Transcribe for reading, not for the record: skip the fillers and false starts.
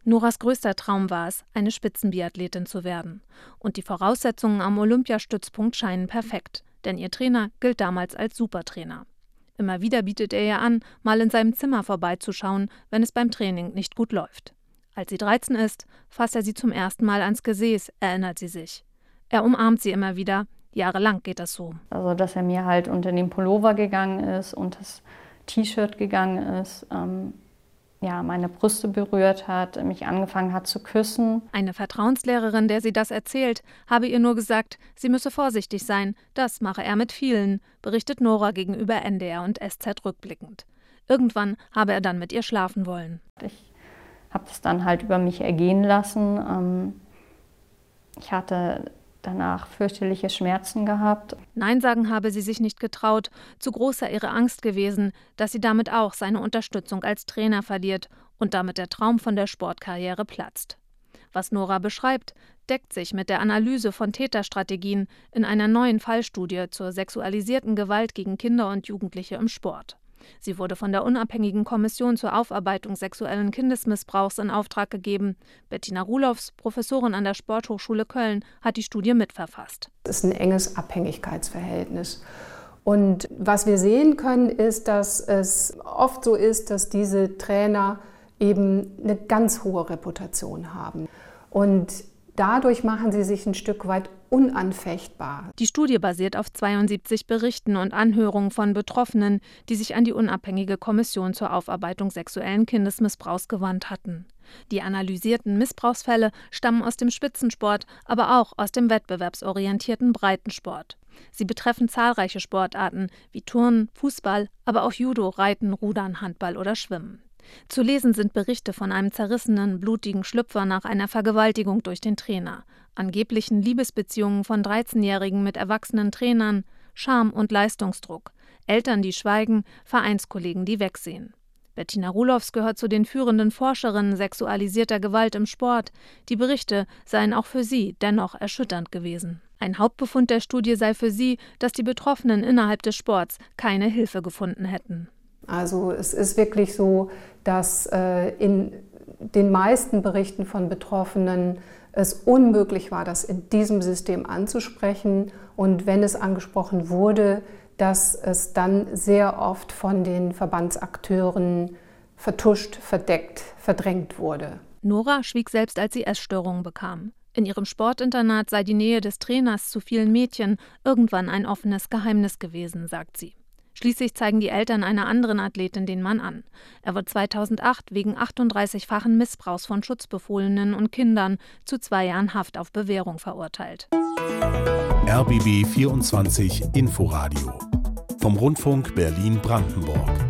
Noras größter Traum war es, eine Spitzenbiathletin zu werden. Und die Voraussetzungen am Olympiastützpunkt scheinen perfekt, denn ihr Trainer gilt damals als Supertrainer. Immer wieder bietet er ihr an, mal in seinem Zimmer vorbeizuschauen, wenn es beim Training nicht gut läuft. Als sie 13 ist, fasst er sie zum ersten Mal ans Gesäß, erinnert sie sich. Er umarmt sie immer wieder. Jahrelang geht das so. Also, dass er mir halt unter den Pullover gegangen ist und das T-Shirt gegangen ist, meine Brüste berührt hat, mich angefangen hat zu küssen. Eine Vertrauenslehrerin, der sie das erzählt, habe ihr nur gesagt, sie müsse vorsichtig sein. Das mache er mit vielen, berichtet Nora gegenüber NDR und SZ rückblickend. Irgendwann habe er dann mit ihr schlafen wollen. Ich habe das dann halt über mich ergehen lassen. Ich hatte danach fürchterliche Schmerzen gehabt. Nein sagen habe sie sich nicht getraut. Zu groß sei ihre Angst gewesen, dass sie damit auch seine Unterstützung als Trainer verliert und damit der Traum von der Sportkarriere platzt. Was Nora beschreibt, deckt sich mit der Analyse von Täterstrategien in einer neuen Fallstudie zur sexualisierten Gewalt gegen Kinder und Jugendliche im Sport. Sie wurde von der unabhängigen Kommission zur Aufarbeitung sexuellen Kindesmissbrauchs in Auftrag gegeben. Bettina Rulows, Professorin an der Sporthochschule Köln, hat die Studie mitverfasst. Es ist ein enges Abhängigkeitsverhältnis. Und was wir sehen können, ist, dass es oft so ist, dass diese Trainer eben eine ganz hohe Reputation haben. Und dadurch machen sie sich ein Stück weit unanfechtbar. Die Studie basiert auf 72 Berichten und Anhörungen von Betroffenen, die sich an die unabhängige Kommission zur Aufarbeitung sexuellen Kindesmissbrauchs gewandt hatten. Die analysierten Missbrauchsfälle stammen aus dem Spitzensport, aber auch aus dem wettbewerbsorientierten Breitensport. Sie betreffen zahlreiche Sportarten wie Turnen, Fußball, aber auch Judo, Reiten, Rudern, Handball oder Schwimmen. Zu lesen sind Berichte von einem zerrissenen, blutigen Schlüpfer nach einer Vergewaltigung durch den Trainer, angeblichen Liebesbeziehungen von 13-Jährigen mit erwachsenen Trainern, Scham und Leistungsdruck, Eltern, die schweigen, Vereinskollegen, die wegsehen. Bettina Rulows gehört zu den führenden Forscherinnen sexualisierter Gewalt im Sport. Die Berichte seien auch für sie dennoch erschütternd gewesen. Ein Hauptbefund der Studie sei für sie, dass die Betroffenen innerhalb des Sports keine Hilfe gefunden hätten. Also es ist wirklich so, dass in den meisten Berichten von Betroffenen es unmöglich war, das in diesem System anzusprechen. Und wenn es angesprochen wurde, dass es dann sehr oft von den Verbandsakteuren vertuscht, verdeckt, verdrängt wurde. Nora schwieg selbst, als sie Essstörungen bekam. In ihrem Sportinternat sei die Nähe des Trainers zu vielen Mädchen irgendwann ein offenes Geheimnis gewesen, sagt sie. Schließlich zeigen die Eltern einer anderen Athletin den Mann an. Er wird 2008 wegen 38-fachen Missbrauchs von Schutzbefohlenen und Kindern zu 2 Jahren Haft auf Bewährung verurteilt. RBB 24 Inforadio vom Rundfunk Berlin-Brandenburg.